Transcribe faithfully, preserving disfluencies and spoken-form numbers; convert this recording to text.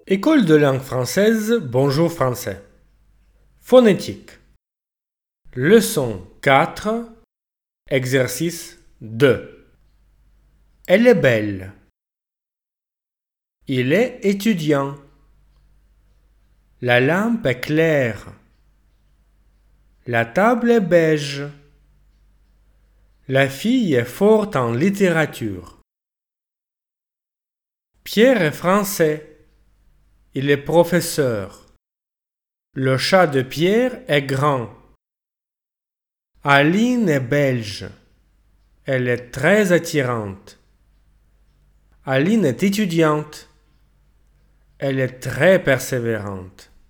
École de langue française, bonjour français. Phonétique. Leçon quatre, exercice deux. Elle est belle. Il est étudiant. La lampe est claire. La table est beige. La fille est forte en littérature. Pierre est français. Il est professeur. Le chat de Pierre est grand. Aline est belge. Elle est très attirante. Aline est étudiante. Elle est très persévérante.